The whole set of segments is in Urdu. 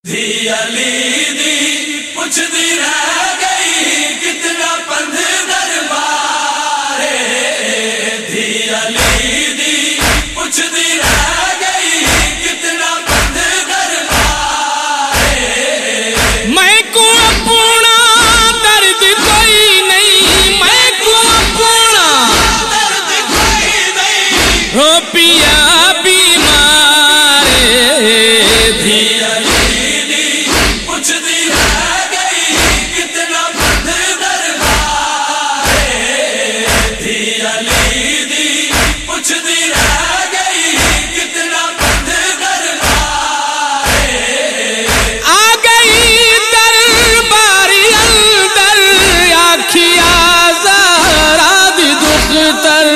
دھی علی دی پوچھدی رہ گئی کتنا پندھ دربار دھی علی دی پوچھدی رہ گئی کتنا پندھ دربار میں کو اپنا درد کوئی نہیں میں کو اپنا درد کوئی نہیں ہو پیا بیمار دھی علی دی پوچھدی رہ گئی کتنا پندھ دربار دھی علی دی پوچھدی رہ گئی کتنا پندھ دربار آ گئی درباری اندر آکھیا زہرا دی دختر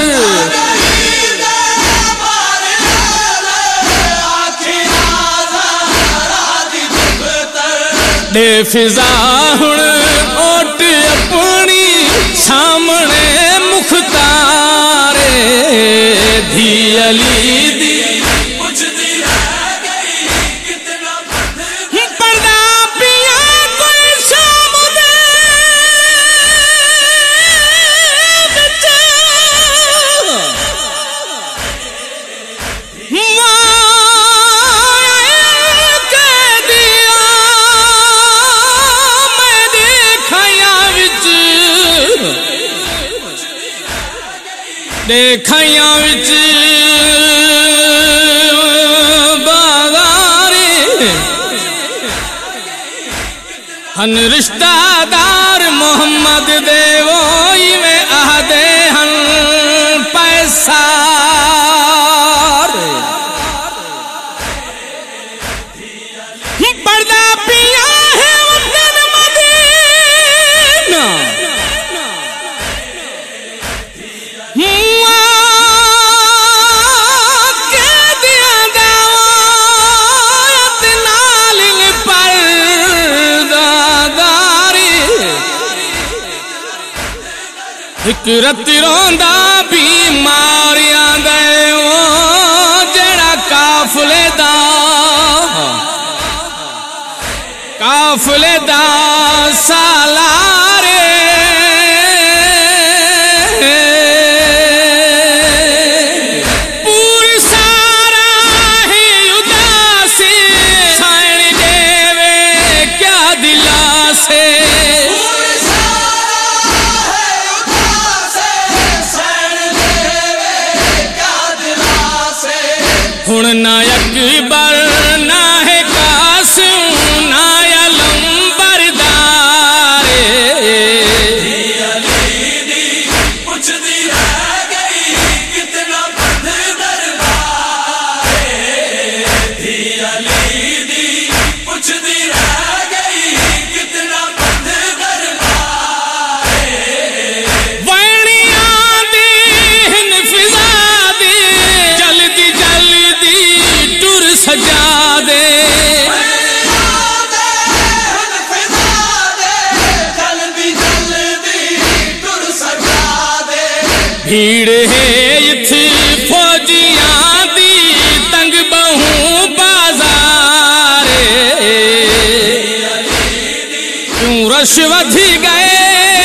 دے فضا ہن اوٹ اپنی سامنے مختار دھی علی دی پوچھدی رہ گئی کتنا پندھ پردہ پیا کوئی شام دے وچ دیکھائیاں وچ بازار ہن رشتہ دار محمد دے وہی میں آدے ہن پیسہ پردہ پیا ہے وطن مدینہ ایک رت روندا بیماریاں دے او جڑا قافلے دا سالار پور سارا ہی اداسی سائن دیوے کیا دلا سے ہن نہ اکبر نہ ہے قاسم نہ علم بردار دھی علی دی پوچھدی رہ گئی کتنا پندھ دربار دھی علی دی پوچھدی رہ گئی کتنا پندھ دربار وینیاں دی ہن فضا دی جلدی جلدی ٹر سجا دے بھیڑ ہے اتھی فوجیاں دی تنگ بہوں بازار کیوں رش ودھی گئے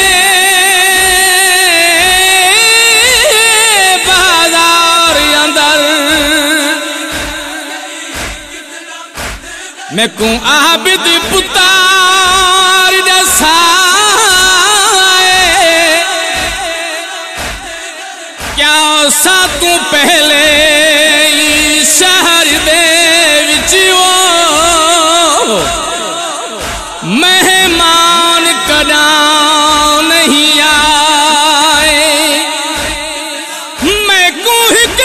بازار اندر میں کو عابد پتار دسائے کیا ساتوں پہلے شہر دے وچ وہ مہمان کداں نہیں آئے میں کو ہک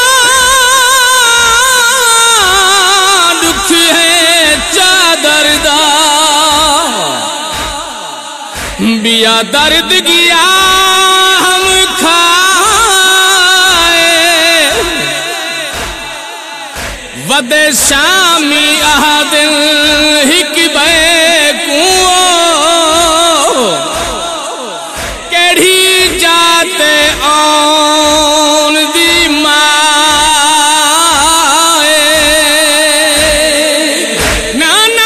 دکھ ہے چادر دا بیا درد گیا ہم ود شامی آدن ہک بے کو کیڑی جاتے آن دی مائے نہ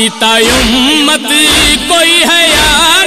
پیتا امت کوئی ہے یا